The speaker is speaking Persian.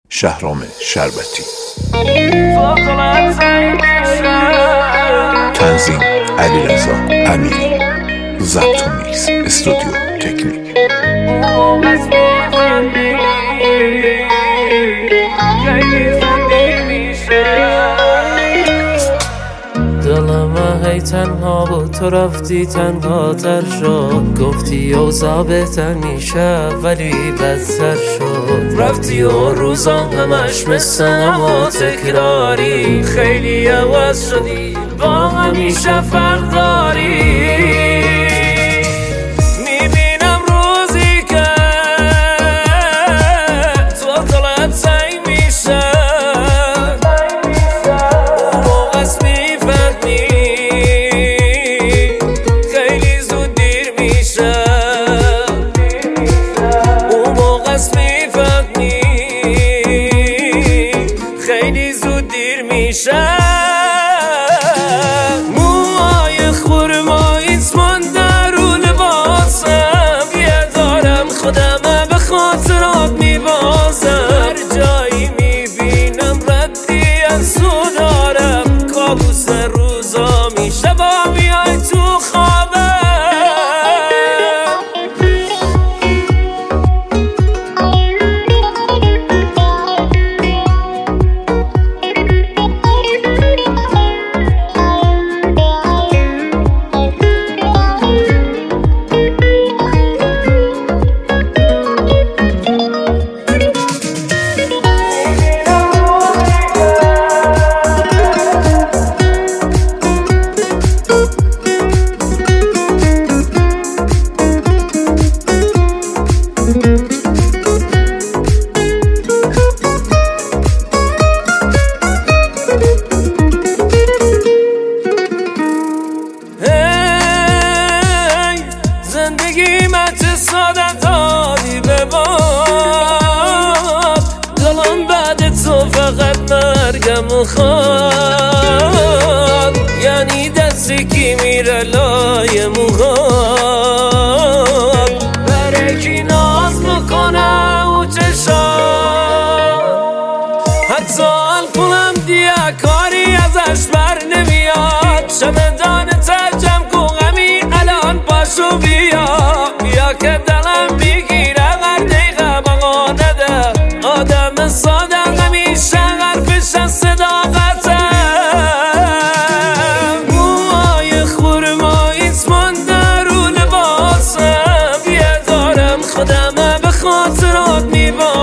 شهرام شربتی. تنظیم علیرضا امیری. ضبط و میکس استودیو تکنیک. دلم هی تنها بود، تو رفتی تنها تر شد. گفتی اوضاع بهتر میشه ولی بدتر شد. رفتی و روزا همش مثل اما تکراری. خیلی عوض شدی، با همیشه فرق داری. میبینم روزی که تو دلت سنگ میشه. اون موقع است میفهمی خیلی زود دیر میشه. اون موقع است میفهمی خیلی زود دیر میشه. موهای خورماییت مانده رو لباسم. یه دارم خودمه به خاطرات میبازم. هر جایی میبینم ردی از تو دارم. کابوس روزا میشه با میای تو خوابم. زندگی مچه ساده دادی به باد. دلم بعد تو فقط مرگم خواد. یعنی دستی کی میره لای موهات. برای کی ناز میکنه او چشات. حتی الکلم دیگه کاری ازش بر نمیاد. چمدان ترجم کن همین الان پاشو بیا. بیا که دلم میگیره هر دقیقه بقا نده. آدم ساده همیشه حرفش از صداقته. موهای خورماییت مانده رو لباسم. یه دارم خودمه به خاطرات میبارم.